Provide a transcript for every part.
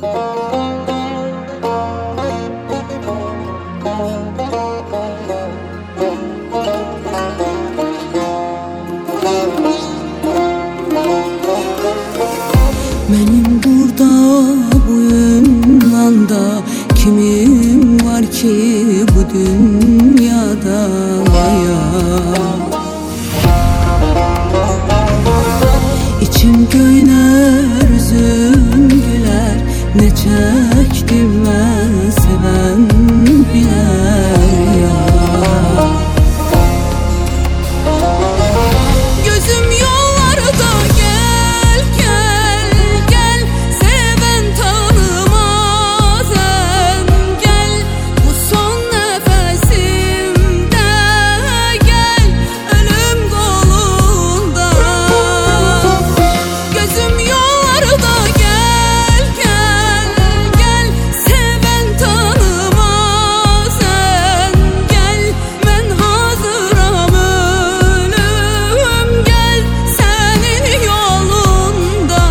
Benim burada bu ünvanda kimim var ki bu dünyada ya? İçim göyner, üzüm güler, ne çektim ben seven bilir ya. Gözüm yollarda gel gel gel, seven tanımaz engel. Bu son nefesimde gel, ölüm kolunda. Gözüm yollarda gel gel gel, seven tanımaz engel. Ben hazıram ölüm, gel senin yolunda.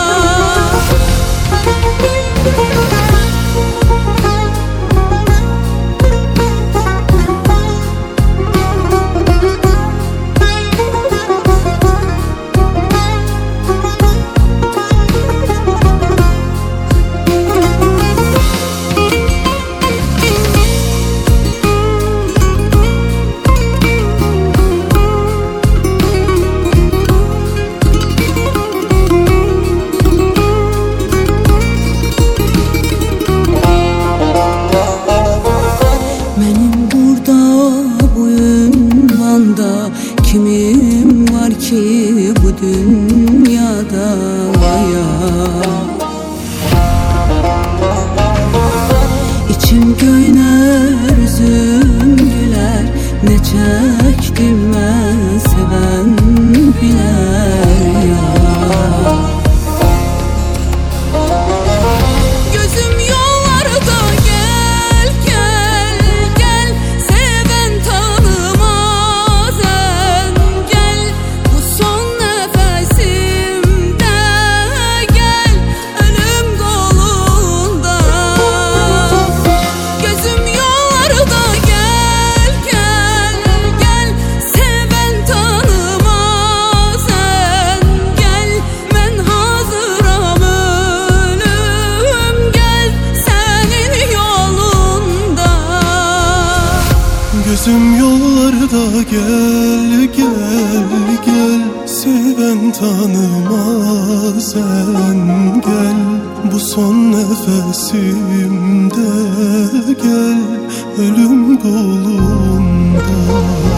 Benim burada bu ünvanda kimim var ki bu dünyada ya? İçim göyner, üzüm güler, ne çektim ben seven bilir ya. Gözüm yollarda gel gel gel, seven tanımaz engel. Bu son nefesimde gel, ölüm kolunda. Gözüm yollarda gel gel gel, seven tanımaz engel. Ben hazıram ölüm, gel senin yolunda. Gözüm yollarda gel gel gel, seven tanımaz engel. Bu son nefesimde gel, ölüm kolunda.